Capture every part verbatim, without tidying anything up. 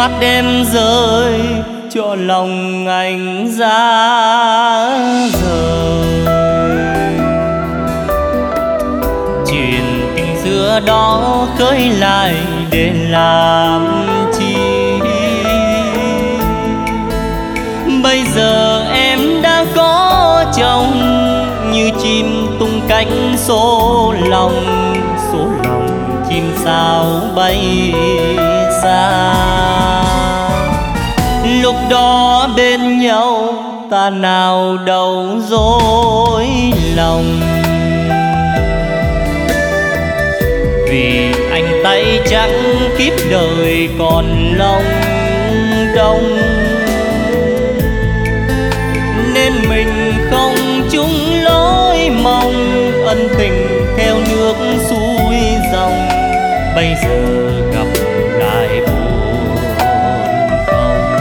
mắt em rơi cho lòng anh ra rời. Chuyện tình xưa đó khơi lại để làm chi? Bây giờ em đã có chồng, như chim tung cánh số lòng, số lòng chim sao bay xa. Lúc đó bên nhau ta nào đâu dối lòng, vì anh tay trắng kiếp đời còn long đong, nên mình không chung lối mong. Ân tình theo nước xuôi dòng, bây giờ gặp lại buồn không.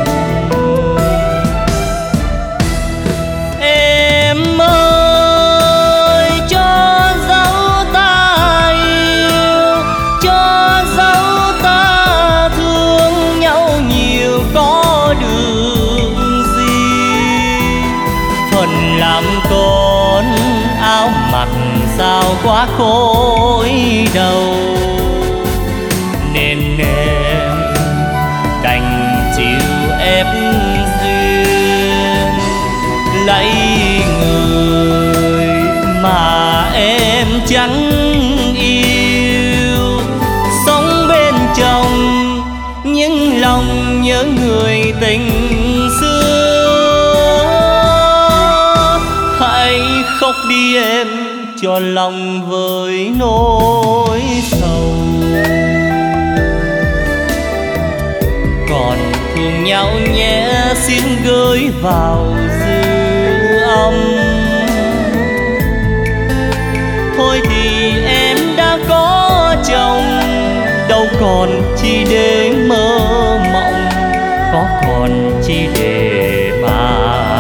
Em ơi cho dấu ta yêu, cho dấu ta thương nhau nhiều có được gì. Phần làm con áo mặc sao quá khối đầu, nên em đành chịu ép duyên lấy người mà em chẳng yêu. Sống bên chồng nhưng lòng nhớ người tình xưa. Hãy khóc đi em cho lòng với nỗi sầu, còn thương nhau nhé xin gửi vào dư âm. Thôi thì em đã có chồng, đâu còn chi để mơ mộng, có còn chi để mà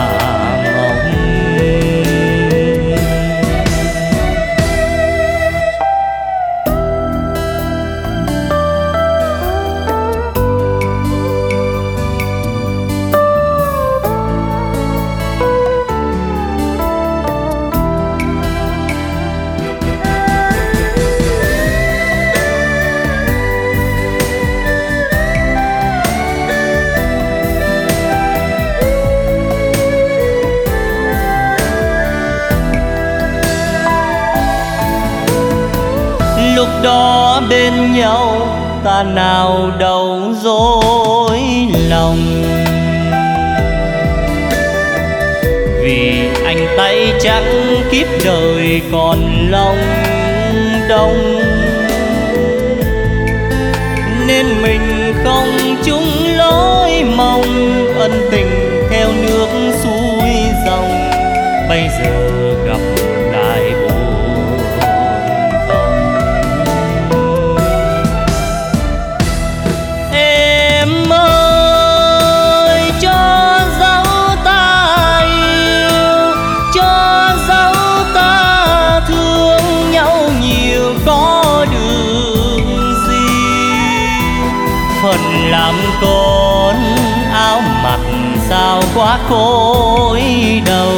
lúc đó bên nhau ta nào đâu dối lòng, vì anh tay trắng kiếp đời còn long đong, nên mình không chung lối mong. Ân tình theo nước xuôi dòng, bây giờ gặp lại buồn không. Em ơi cho dấu ta yêu, cho dấu ta thương nhau nhiều có được gì. Phần làm con áo mặc sao quá khối đầu,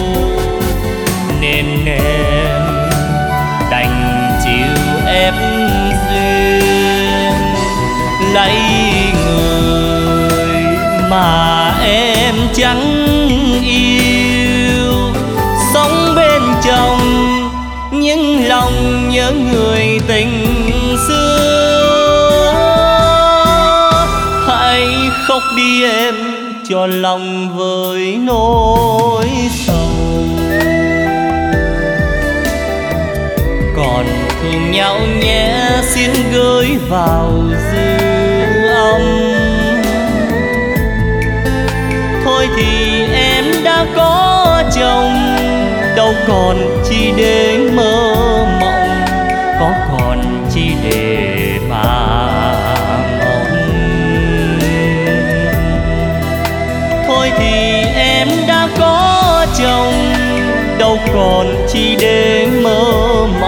nên em đành chịu ép duyên lấy người mà em chẳng yêu. Sống bên chồng nhưng lòng nhớ người tình xưa. Hãy khóc đi em cho lòng với nỗi sầu, còn thương nhau nhé xin gửi vào dư âm. Thôi thì em đã có chồng, đâu còn chi để mơ mộng, có còn chi để mà mong. Thôi thì em đã có chồng, đâu còn chi để mơ mộng,